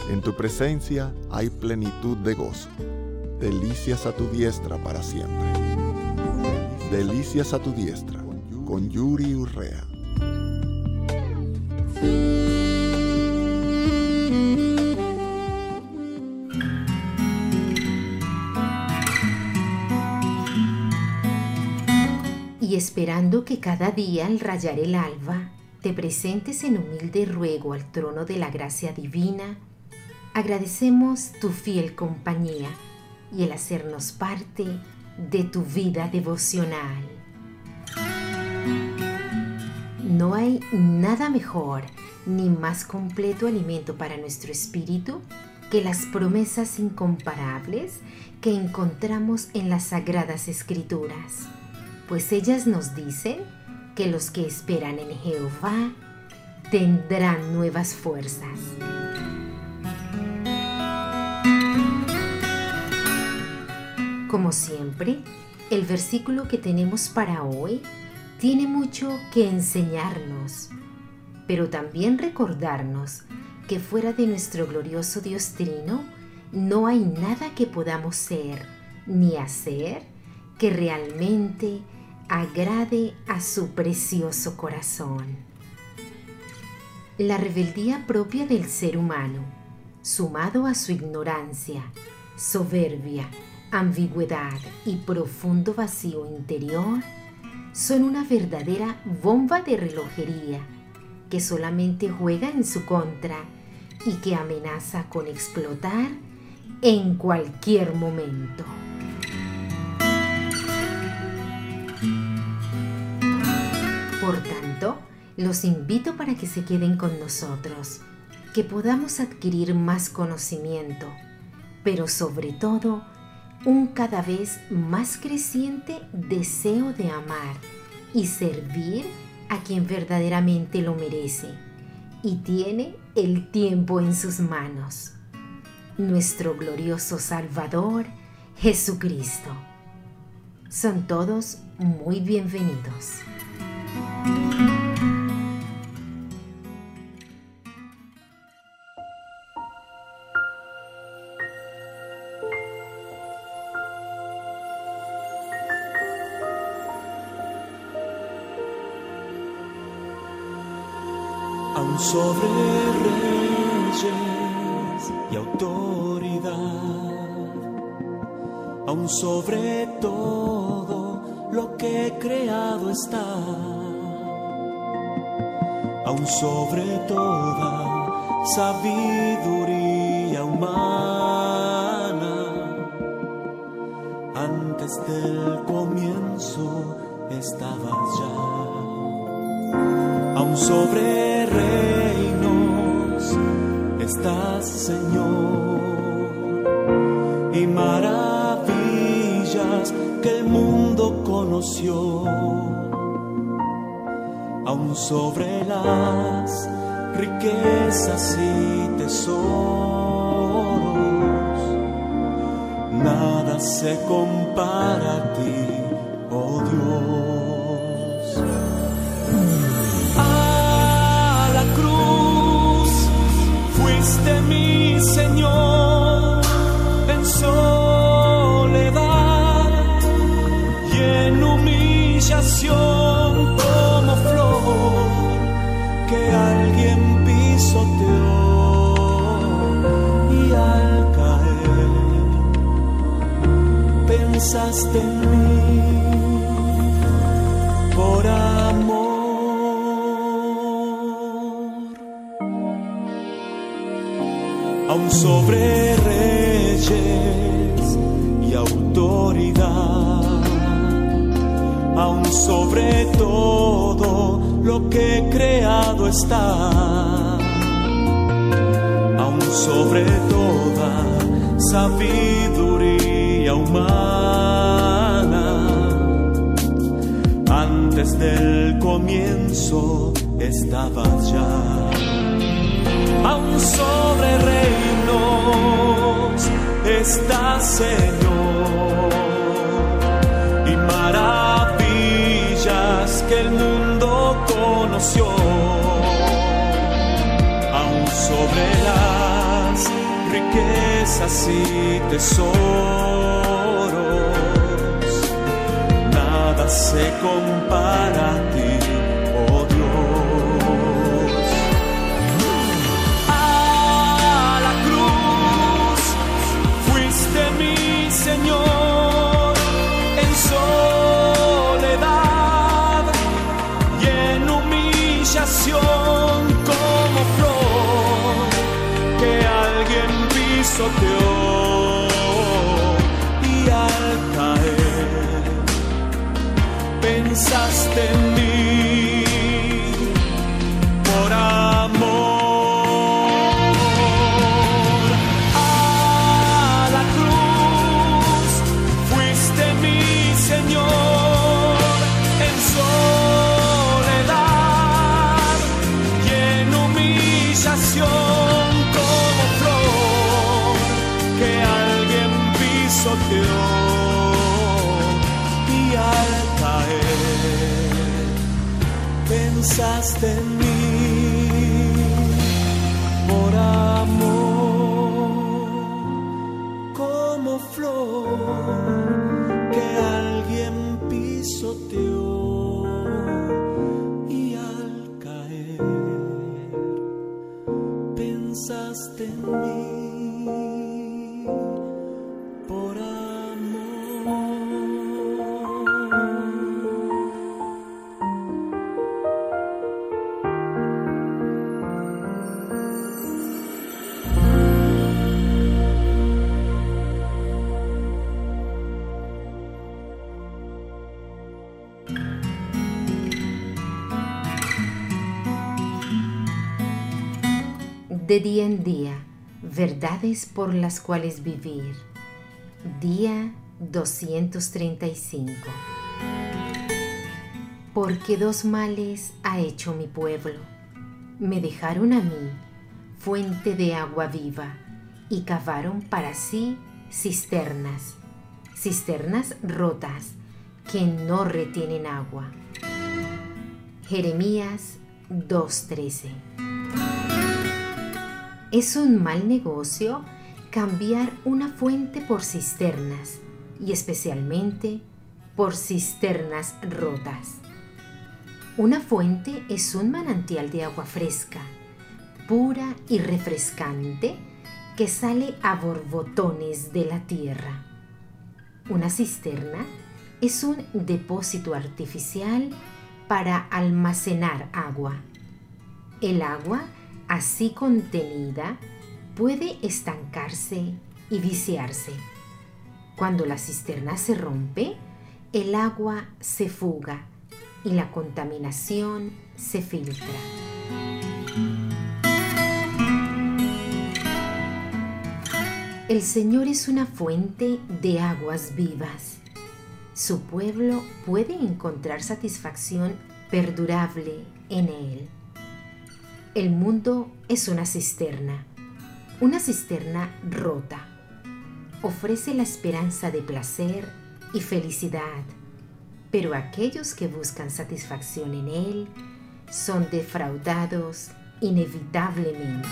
En tu presencia hay plenitud de gozo. Delicias a tu diestra para siempre. Delicias a tu diestra, con Yuri Urrea. Y esperando que cada día al rayar el alba te presentes en humilde ruego al trono de la gracia divina, agradecemos tu fiel compañía y el hacernos parte de tu vida devocional. No hay nada mejor ni más completo alimento para nuestro espíritu que las promesas incomparables que encontramos en las Sagradas Escrituras, pues ellas nos dicen que los que esperan en Jehová tendrán nuevas fuerzas. Como siempre, el versículo que tenemos para hoy tiene mucho que enseñarnos, pero también recordarnos que fuera de nuestro glorioso Dios Trino no hay nada que podamos ser ni hacer que realmente agrade a su precioso corazón. La rebeldía propia del ser humano, sumado a su ignorancia, soberbia, ambigüedad y profundo vacío interior, son una verdadera bomba de relojería que solamente juega en su contra y que amenaza con explotar en cualquier momento. Por tanto, los invito para que se queden con nosotros, que podamos adquirir más conocimiento, pero sobre todo, un cada vez más creciente deseo de amar y servir a quien verdaderamente lo merece y tiene el tiempo en sus manos, nuestro glorioso Salvador, Jesucristo. Son todos muy bienvenidos. Aún sobre reyes y autoridad, aún sobre todo lo que creado está, aún sobre toda sabiduría humana, antes del comienzo estabas ya. Aún sobre reinos estás, Señor, y maravillas que el mundo conoció. Aún sobre las riquezas y tesoros, nada se compara a ti, oh Dios. Fuiste mi Señor en soledad y en humillación como flor que alguien pisoteó, y al caer pensaste en mí por amor. Aún sobre reyes y autoridad, aún sobre todo lo que creado está, aún sobre toda sabiduría humana, antes del comienzo estabas ya. Aún sobre reinos estás, Señor, y maravillas que el mundo conoció. Aún sobre las riquezas y tesoros, nada se compara a ti, oh Dios. A la cruz fuiste mi Señor, en soledad y en humillación, como flor que alguien pisoteó, y al caer pensaste en mí por amor. A la cruz fuiste mi Señor, en soledad y en humillación, como flor que alguien pisoteó, y al caer pensaste en mí por amor, como flor que alguien pisoteó, y al caer pensaste en mí por amor. De día en día, verdades por las cuales vivir. Día 235. Porque dos males ha hecho mi pueblo. Me dejaron a mí, fuente de agua viva, y cavaron para sí cisternas, cisternas rotas que no retienen agua. Jeremías 2:13. Es un mal negocio cambiar una fuente por cisternas, y especialmente por cisternas rotas. Una fuente es un manantial de agua fresca, pura y refrescante, que sale a borbotones de la tierra. Una cisterna es un depósito artificial para almacenar agua. El agua así contenida puede estancarse y viciarse. Cuando la cisterna se rompe, el agua se fuga y la contaminación se filtra. El Señor es una fuente de aguas vivas. Su pueblo puede encontrar satisfacción perdurable en Él. El mundo es una cisterna rota. Ofrece la esperanza de placer y felicidad, pero aquellos que buscan satisfacción en él son defraudados inevitablemente.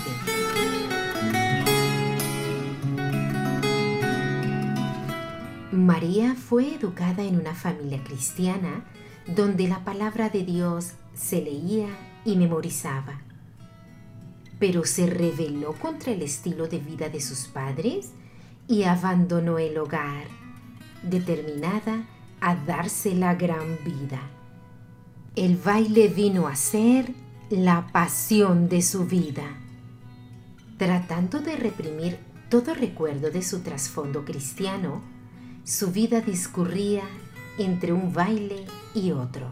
María fue educada en una familia cristiana donde la palabra de Dios se leía y memorizaba. Pero se rebeló contra el estilo de vida de sus padres y abandonó el hogar, determinada a darse la gran vida. El baile vino a ser la pasión de su vida. Tratando de reprimir todo recuerdo de su trasfondo cristiano, su vida discurría entre un baile y otro.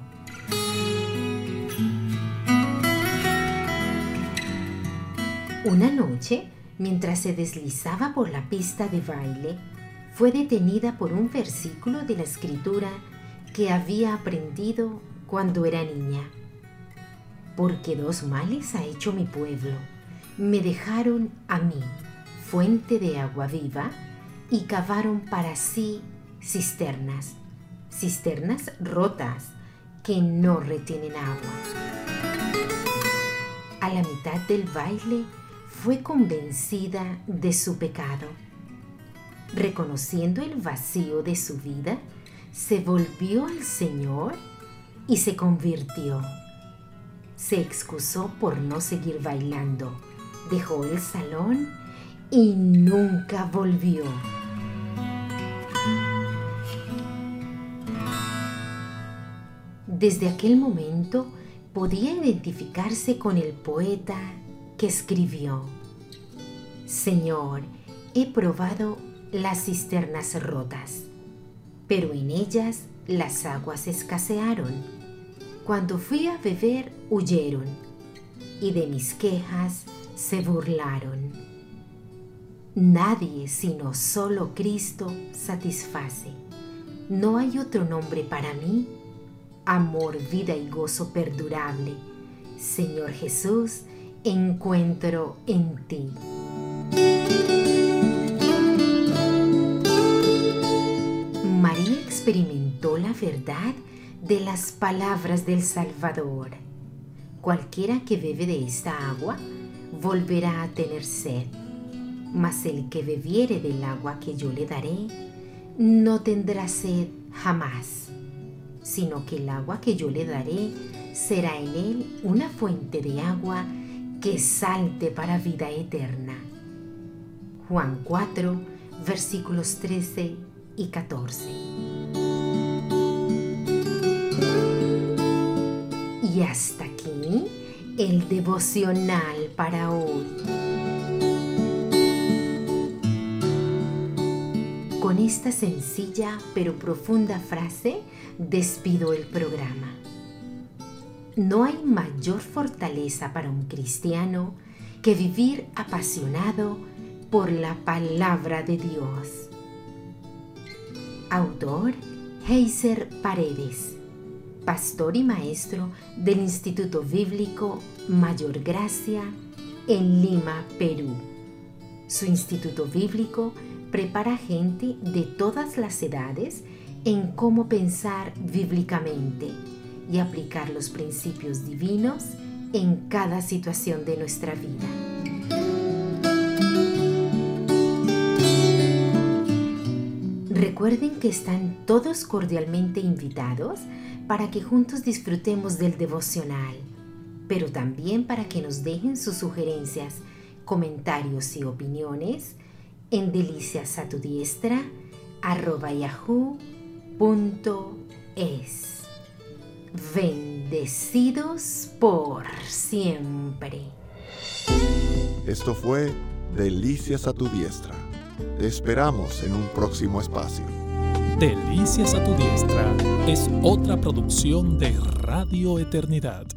Una noche, mientras se deslizaba por la pista de baile, fue detenida por un versículo de la Escritura que había aprendido cuando era niña. Porque dos males ha hecho mi pueblo. Me dejaron a mí, fuente de agua viva, y cavaron para sí cisternas, cisternas rotas que no retienen agua. A la mitad del baile fue convencida de su pecado reconociendo el vacío de su vida, se volvió al Señor y se convirtió. Se excusó por no seguir bailando, dejó el salón y nunca volvió. Desde aquel momento podía identificarse con el poeta que escribió: Señor, he probado las cisternas rotas, pero en ellas las aguas escasearon. Cuando fui a beber, huyeron, y de mis quejas se burlaron. Nadie sino solo Cristo satisface. No hay otro nombre para mí. Amor, vida y gozo perdurable. Señor Jesús, encuentro en ti. María experimentó la verdad de las palabras del Salvador. Cualquiera que bebe de esta agua volverá a tener sed, mas el que bebiere del agua que yo le daré no tendrá sed jamás, sino que el agua que yo le daré será en él una fuente de agua que salte para vida eterna. Juan 4, versículos 13 y 14. Y hasta aquí el devocional para hoy. Con esta sencilla pero profunda frase despido el programa. No hay mayor fortaleza para un cristiano que vivir apasionado por la palabra de Dios. Autor: Heiser Paredes, pastor y maestro del Instituto Bíblico Mayor Gracia en Lima, Perú. Su instituto bíblico prepara gente de todas las edades en cómo pensar bíblicamente y aplicar los principios divinos en cada situación de nuestra vida. Recuerden que están todos cordialmente invitados para que juntos disfrutemos del devocional, pero también para que nos dejen sus sugerencias, comentarios y opiniones en deliciasatudiestra@yahoo.es. Bendecidos por siempre. Esto fue Delicias a tu Diestra. Te esperamos en un próximo espacio. Delicias a tu Diestra es otra producción de Radio Eternidad.